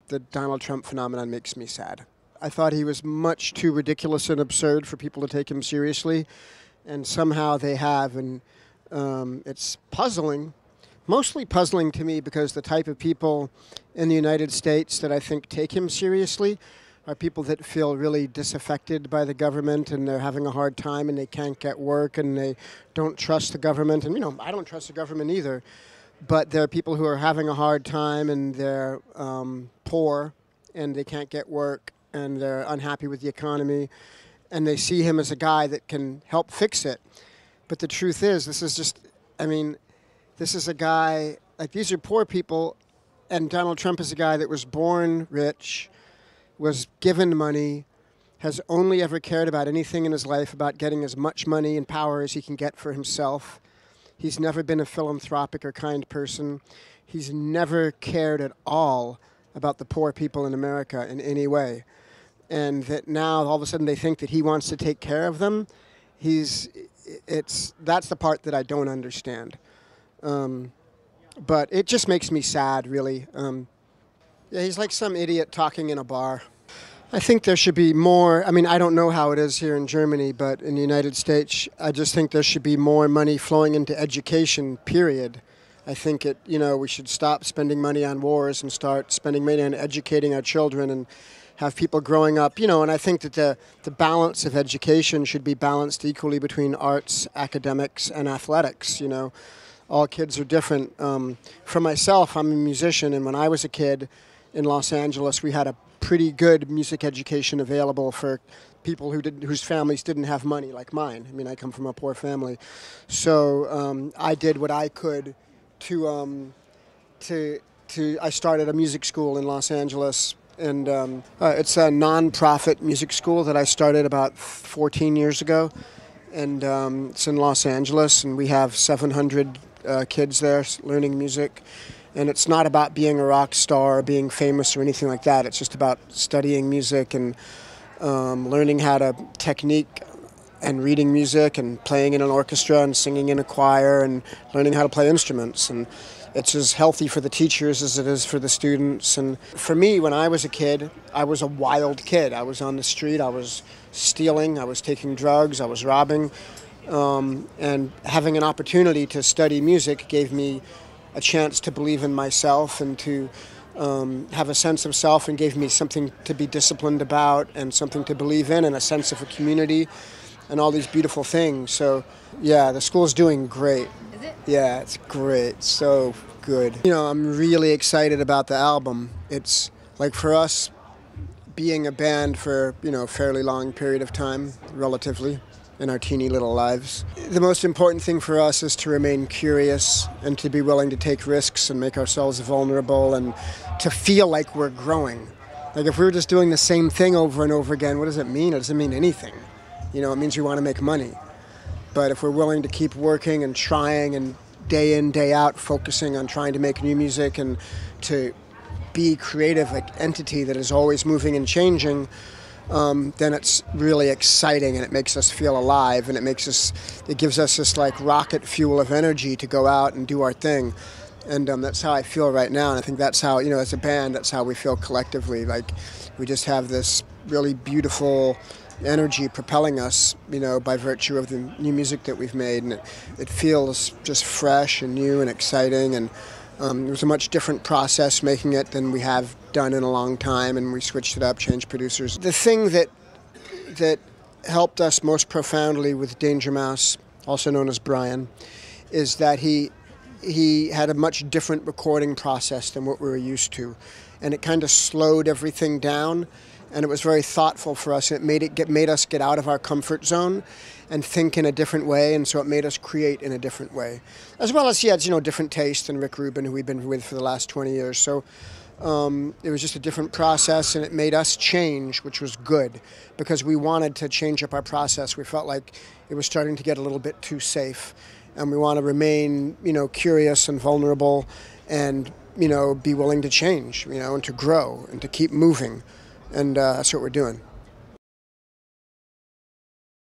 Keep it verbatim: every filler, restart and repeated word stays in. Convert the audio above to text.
the Donald Trump phenomenon makes me sad. I thought he was much too ridiculous and absurd for people to take him seriously, and somehow they have, and um, it's puzzling, mostly puzzling to me because the type of people in the United States that I think take him seriously are people that feel really disaffected by the government, and they're having a hard time and they can't get work and they don't trust the government. And, you know, I don't trust the government either. But there are people who are having a hard time and they're um, poor and they can't get work and they're unhappy with the economy. And they see him as a guy that can help fix it. But the truth is, this is just, I mean, this is a guy, like these are poor people, and Donald Trump is a guy that was born rich, was given money, has only ever cared about anything in his life about getting as much money and power as he can get for himself. He's never been a philanthropic or kind person. He's never cared at all about the poor people in America in any way. And that now all of a sudden they think that he wants to take care of them. He's, it's, that's the part that I don't understand. Um, but it just makes me sad, really. Um, Yeah, he's like some idiot talking in a bar. I think there should be more, I mean, I don't know how it is here in Germany, but in the United States, I just think there should be more money flowing into education, period. I think it, you know, we should stop spending money on wars and start spending money on educating our children and have people growing up, you know, and I think that the, the balance of education should be balanced equally between arts, academics, and athletics, you know. All kids are different. Um, for myself, I'm a musician, and when I was a kid, in Los Angeles, we had a pretty good music education available for people who didn't, whose families didn't have money, like mine. I mean, I come from a poor family, so um, I did what I could to um, to to. I started a music school in Los Angeles, and um, uh, it's a non-profit music school that I started about fourteen years ago, and um, it's in Los Angeles, and we have seven hundred uh, kids there learning music. And it's not about being a rock star or being famous or anything like that. It's just about studying music and um, learning how to technique and reading music and playing in an orchestra and singing in a choir and learning how to play instruments. And it's as healthy for the teachers as it is for the students. And for me, when I was a kid, I was a wild kid. I was on the street, I was stealing, I was taking drugs, I was robbing. Um, and having an opportunity to study music gave me a chance to believe in myself and to um, have a sense of self, and gave me something to be disciplined about and something to believe in and a sense of a community and all these beautiful things. So, yeah, the school's doing great. Is it? Yeah, it's great. So good. You know, I'm really excited about the album. It's like for us being a band for, you know, a fairly long period of time, relatively, in our teeny little lives. The most important thing for us is to remain curious and to be willing to take risks and make ourselves vulnerable and to feel like we're growing. Like if we were just doing the same thing over and over again, what does it mean? It doesn't mean anything. You know, it means we want to make money. But if we're willing to keep working and trying and day in, day out, focusing on trying to make new music and to be creative, like entity that is always moving and changing, Um, then it's really exciting and it makes us feel alive, and it makes us, it gives us this like rocket fuel of energy to go out and do our thing. And um, that's how I feel right now, and I think that's how, you know, as a band, that's how we feel collectively. Like we just have this really beautiful energy propelling us, you know, by virtue of the new music that we've made, and it, it feels just fresh and new and exciting. And Um, it was a much different process making it than we have done in a long time, and we switched it up, changed producers. The thing that that helped us most profoundly with Danger Mouse, also known as Brian, is that he he had a much different recording process than what we were used to, and it kind of slowed everything down, and it was very thoughtful for us. It made it get made us get out of our comfort zone and think in a different way, and so it made us create in a different way. As well as he had, you know, different tastes than Rick Rubin, who we've been with for the last twenty years. So um, it was just a different process, and it made us change, which was good, because we wanted to change up our process. We felt like it was starting to get a little bit too safe, and we want to remain, you know, curious and vulnerable, and, you know, be willing to change, you know, and to grow and to keep moving, and uh, that's what we're doing.